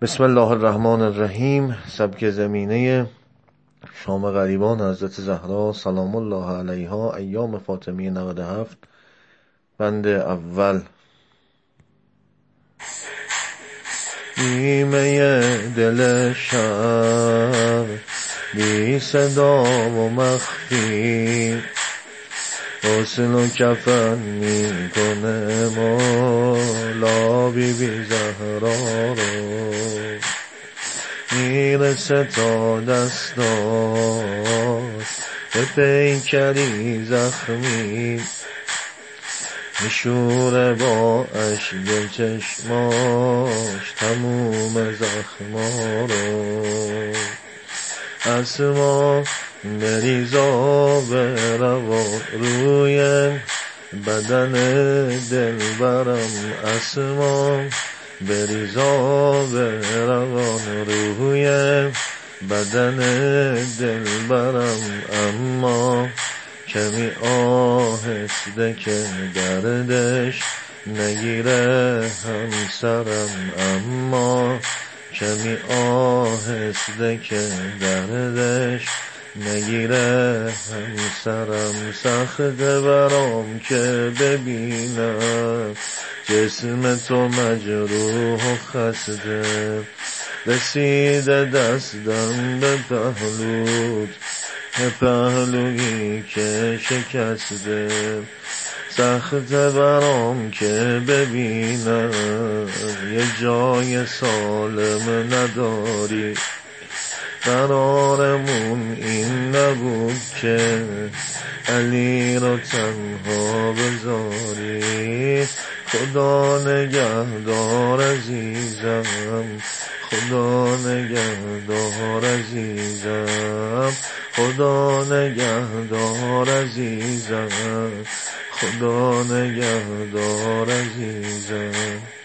بسم الله الرحمن الرحیم. سبک زمینه شام غریبان حضرت زهرا سلام الله علیها، ایام فاطمیه 97. بند اول. نیمه دل شب بی صدا و مخفی غسل و کفن می کنه مولا بی بی زهرا رو، میرسه تا دستاش به پیکری زخمی، میشوره با اشک چشماش تموم زخما رو. اسما بریزا به روان روی بدن دلبرم، اسما بریزا به روان روی بدن دلبرم، اما کمی آهسته که دردش نگیره همسرم، اما کمی آهسته که دردش نگیره همسرم. سخته برام که ببینم جسم تو مجروح و خسته، رسیده دستم به پهلوت، به پهلویی که شکسته. سخته برام که ببینم یه جای سالم نداری، قرارمون این نبود که علی رو تنها بذاری. خدا نگهدار عزیزم، خدا نگهدار عزیزم، خدا نگهدار عزیزم، خدا نگهدار عزیزم.